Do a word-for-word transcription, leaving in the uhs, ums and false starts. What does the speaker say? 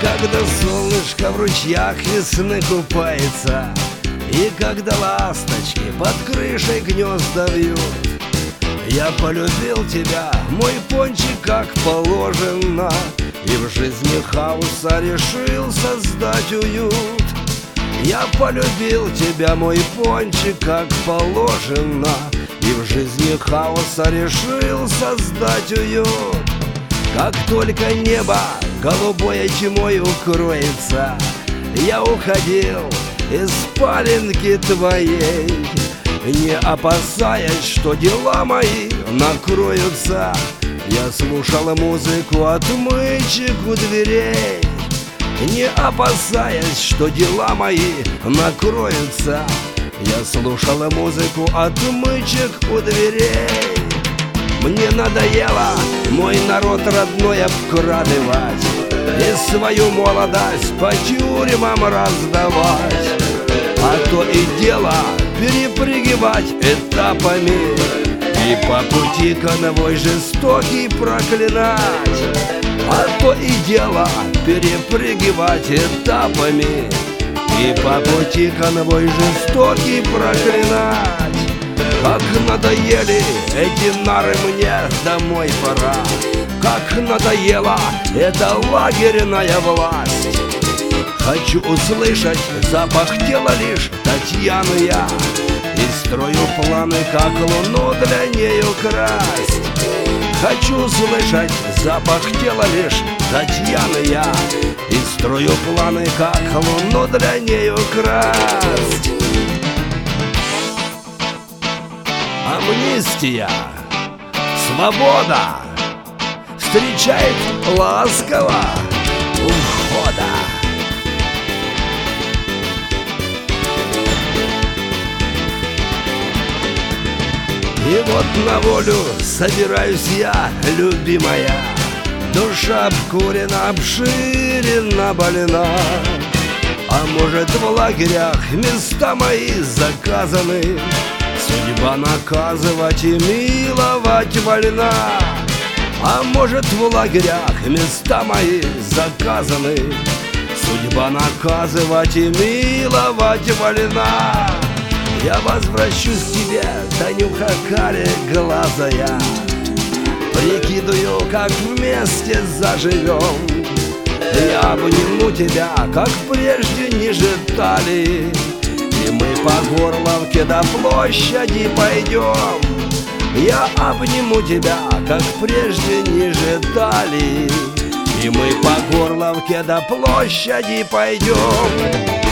когда солнышко в ручьях весны купается, и когда ласточки под крышей гнезда вьют, я полюбил тебя, мой пончик, как положено, и в жизни хаоса решил создать уют. Я полюбил тебя, мой пончик, как положено, и в жизни хаоса решил создать уют. Как только небо голубое тьмой укроется, я уходил из спаленки твоей, не опасаясь, что дела мои накроются. Я слушал музыку отмычек у дверей, не опасаясь, что дела мои накроются. Я слушал музыку отмычек у дверей. Мне надоело мой народ родной обкрадывать и свою молодость по тюрьмам раздавать, а то и дело перепрыгивать этапами и по пути конвой жестокий проклинать. А то и дело перепрыгивать этапами и по пути конвой жестокий проклинать. Как надоели эти нары, мне домой пора. Как надоела эта лагерная власть. Хочу услышать запах тела лишь Татьяны я, и строю планы, как луну для нее красть. Хочу услышать запах тела лишь Татьяны я, и строю планы, как луну для нее красть. Амнистия, свобода встречает ласково у входа. И вот на волю собираюсь я, любимая. Душа обкурена, обширена, больна. А может, в лагерях места мои заказаны, судьба наказывать и миловать вольна. А может, в лагерях места мои заказаны, судьба наказывать и миловать вольна. Я возвращусь к тебе, Танюха кареглазая, прикидываю, как вместе заживем. Я обниму тебя, как прежде ниже талии, и мы по Горловке до площади пойдем. Я обниму тебя, как прежде ниже талии, и мы по Горловке до площади пойдем.